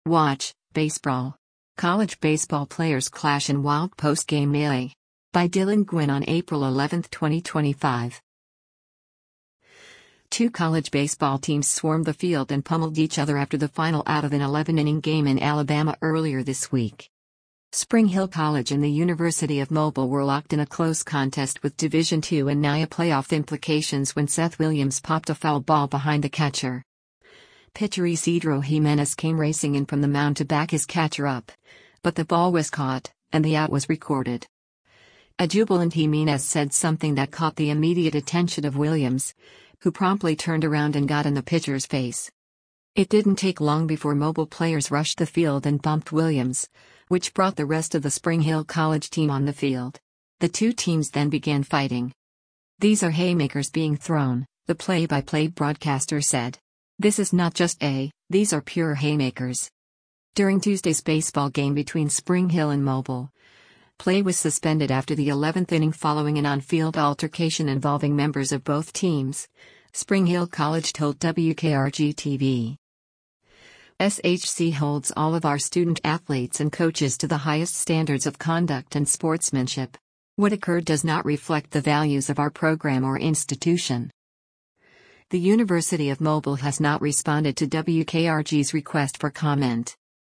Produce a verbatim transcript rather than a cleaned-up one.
Watch, Baseball. College baseball players clash in wild post-game melee. By Dylan Gwynn on April eleventh, twenty twenty-five. Two college baseball teams swarmed the field and pummeled each other after the final out of an eleven-inning game in Alabama earlier this week. Spring Hill College and the University of Mobile were locked in a close contest with Division two and N A I A playoff implications when Seth Williams popped a foul ball behind the catcher. Pitcher Isidro Jimenez came racing in from the mound to back his catcher up, but the ball was caught, and the out was recorded. A jubilant Jimenez said something that caught the immediate attention of Williams, who promptly turned around and got in the pitcher's face. It didn't take long before Mobile players rushed the field and bumped Williams, which brought the rest of the Spring Hill College team on the field. The two teams then began fighting. "These are haymakers being thrown," the play-by-play broadcaster said. "This is not just a, these are pure haymakers." During Tuesday's baseball game between Spring Hill and Mobile, play was suspended after the eleventh inning following an on-field altercation involving members of both teams, Spring Hill College told W K R G T V. S H C holds all of our student athletes and coaches to the highest standards of conduct and sportsmanship. What occurred does not reflect the values of our program or institution. The University of Mobile has not responded to W K R G's request for comment.